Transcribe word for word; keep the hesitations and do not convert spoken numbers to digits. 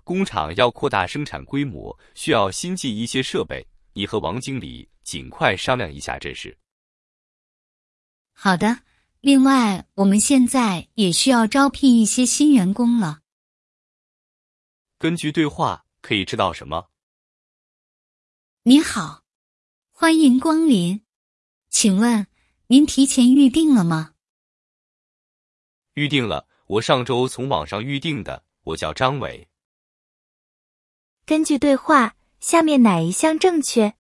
工厂要扩大生产规模，需要新进一些设备，你和王经理尽快商量一下这事。 好的，另外我们现在也需要招聘一些新员工了。 根据对话可以知道什么？ 你好，欢迎光临，请问您提前预定了吗？ 预定了，我上周从网上预定的，我叫张伟。 根据对话，下面哪一项正确？